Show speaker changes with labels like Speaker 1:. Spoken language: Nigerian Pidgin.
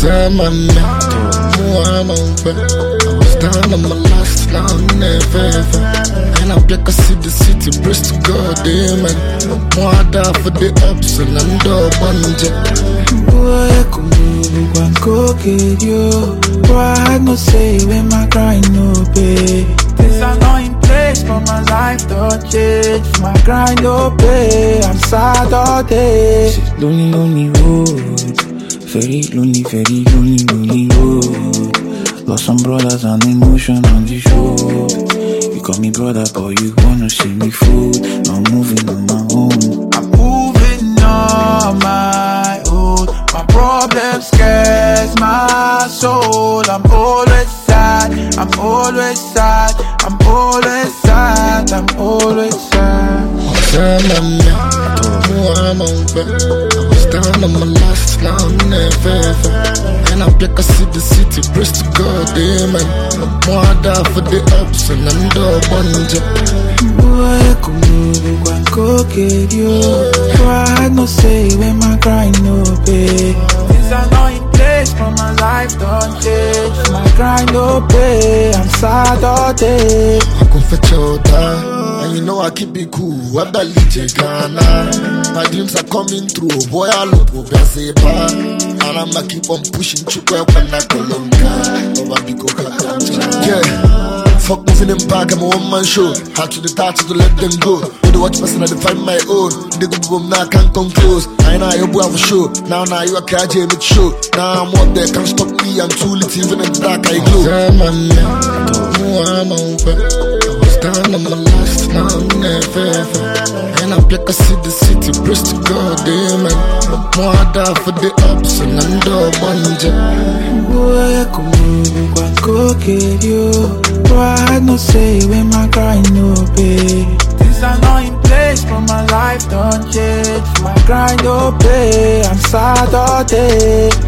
Speaker 1: time I met I'm over. I was down on my last, now I'm never ever. And I'm back, I see the city, Bristol, goddamn man. More die for the ups and I'm double
Speaker 2: Boy, I come over and go get you. Boy, I had no say when my grind no pay. Things are not in place, but my life don't change. My grind no pay, I'm sad all day. Lonely, lonely road. Very lonely road. Lost some brothers and emotion on the road. You call me brother, but you wanna see me food. I'm moving on my own. I'm moving on my own. My problem scares my soul. I'm always sad. I'm always sad. I'm always sad. I'm always sad.
Speaker 1: Time I met I'm over. I was down on my last, now I'm never ever. And I'm back, I see the city, Bristol, goddamn man. More die for the ups and I'm double
Speaker 2: Boy, I come over and go get you. Boy, I had no say when my grind no pay. Things are not in place, but my life don't change. My grind no pay, I'm sad all day.
Speaker 1: I can fetch your time. And you know I keep it cool, I believe Ghana. My dreams are coming true, boy I look over Zepa. And I'ma keep on pushing Chukwe when I yeah. Fuck moving them back, I'm a one-man show. Hard to the touch to let them go. With the watch person I define my own. They go boom, now I can't come close. I know you have a show. Now you are KJ with show. Now I'm up there, can't stop me, I'm too lit, even in the dark I glow. Time I met, I'm over. Down on my last, now I'm never ever. And I'm back, I see the city, Bristol, goddamn man. More die for the ups and I'm double
Speaker 2: Boy, I come over and go get you. Boy, I had no say when my grind no pay. Things are not in place, but my life don't change. My grind no pay, I'm sad all day.